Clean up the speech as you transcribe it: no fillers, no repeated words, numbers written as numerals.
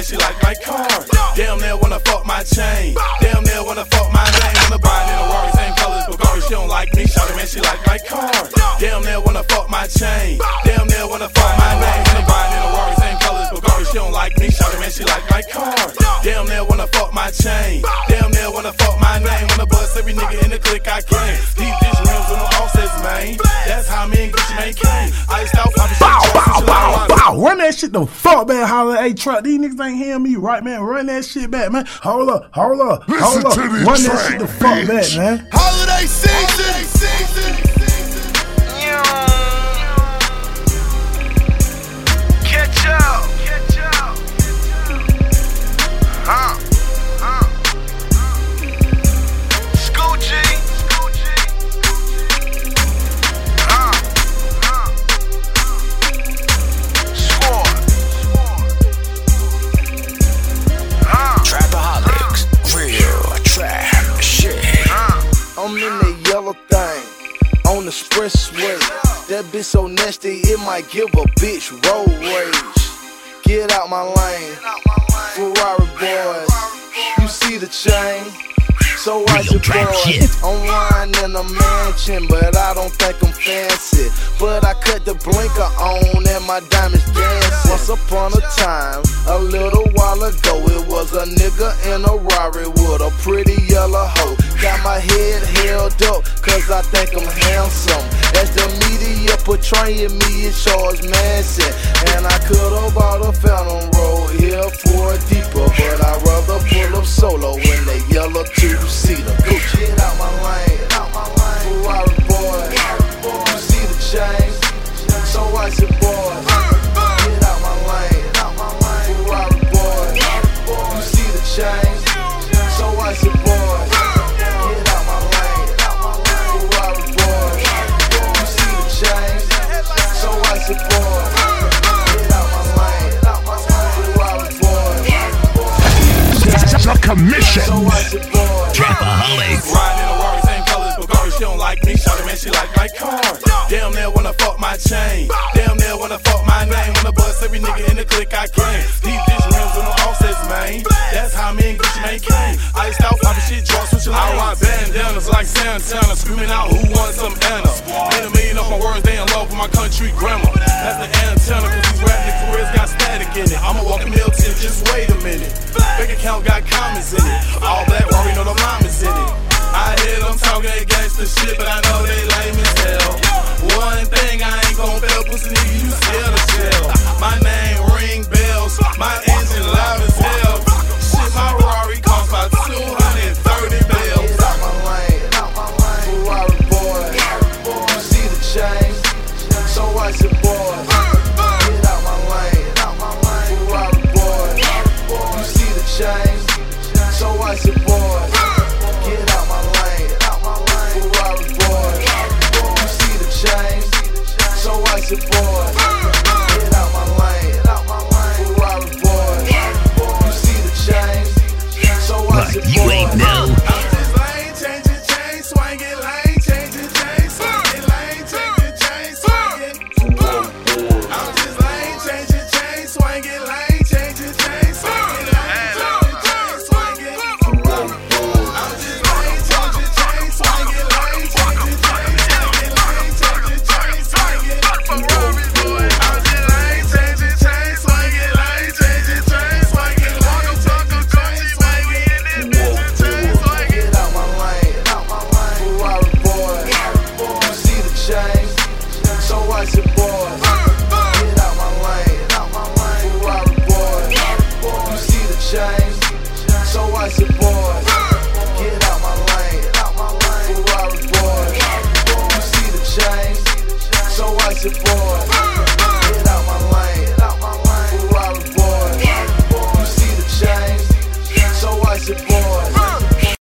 man, she like my car. Damn near wanna fuck my chain. Damn near wanna fuck my name. Wanna buy in a Rari, same colors, Bulgari. She don't like me, shawty man, she like my car. Damn near wanna fuck my chain. Damn near wanna fuck my name. Wanna buy in a Rari, same colors, Bulgari. She don't like me, shawty man, she like my car. Damn near wanna fuck my chain. Damn near wanna fuck my name. Wanna bust every nigga in the clique I claim. Deep dish rims with no offsets, man. That's how me and Gucci Mane came. Iced out, poppin' shit. Bow. Run that shit the fuck back, holler. Hey, truck, these niggas ain't hearing me right, man. Run that shit back, man. Hold up. Listen to this Run track, that shit the fuck back, man. Holiday season. Catch up. Scoochie. Trapaholics, real trap shit. I'm in the yellow thing, on the expressway. That bitch so nasty, it might give a bitch road rage. Get out my lane, Ferrari boys. You see the chain? So I just I'm riding in a mansion, but I don't think I'm fancy. But I cut the blinker on and my diamonds dancing. Once upon a time, a little while ago, it was a nigga in a Rari with a pretty yellow hoe. Got my head held up, cause I think I'm handsome. As the media portraying me as Charles Manson. And I could've bought a Phantom Road here for a deeper, but I'd rather pull up solo in the yellow two-seater. Go get out my lane, Ferrari boy. You see the chains, so I said boy. Get out my lane, Ferrari boy. You see the chains, so I said boy. Get out my lane, Ferrari boy. You see the chains, so I said boy. Get out my lane, Ferrari boy. The commission. So I said boy. Trapaholics. Riding in a Rari, same colors, Bulgari. She don't like me, shawty man, she like my car. Damn near wanna fuck my chain. Damn near wanna fuck my name. Wanna bust every nigga in the clique I claim. Deep dish rims with no offsets, man. That's how me and Gucci Mane came. Iced out, poppin' shit, draw switchin' lanes. I rock bandanas like Santana, screaming out who wants some Anna. Made a million off my words, they in love with my country grammar. That's the antenna, cause these rap niggas' careers got static in it. I'ma walk a Milton, just wait a minute. Bank account got comments in it. All black, Rory know the llamas in it. I hear them talking gangsta shit, but I know they lame as hell. One thing I ain't gon' fail, pussy nigga, you scared of shell. My name ring bells, my engine loud as hell. Shit, my Rari cost about 230 bells. Get out my lane, Ferrari boy. You see the chains, so I said boy. Get out my lane, Ferrari boy. You see the chains, so I said boy. Get out my lane, Ferrari boy. You see the chains, so I said boy. Get out my lane, Ferrari boy. You see the chains, so I said boy. You ain't know. I'm just lane changing, chain swinging, lane changing, chain swinging, lane changing, chain swinging. I'm just lane changing, chain swinging, lane changing, chain swinging, lane changing, chain swinging. I'm just lane changing, chain swinging, lane changing, chain swinging, lane changing, chain swinging. I'm just lane changing, chain swinging, lane changing, chain swinging, lane changing, chain swinging, and this bitch chain swinging. Get out my lane, Ferrari boy. You see the chains, so I said boy. Get out my lane, Ferrari boy. You see the chains, so I said boy. Get out my lane, Ferrari boy. You see the chains, so I said boy.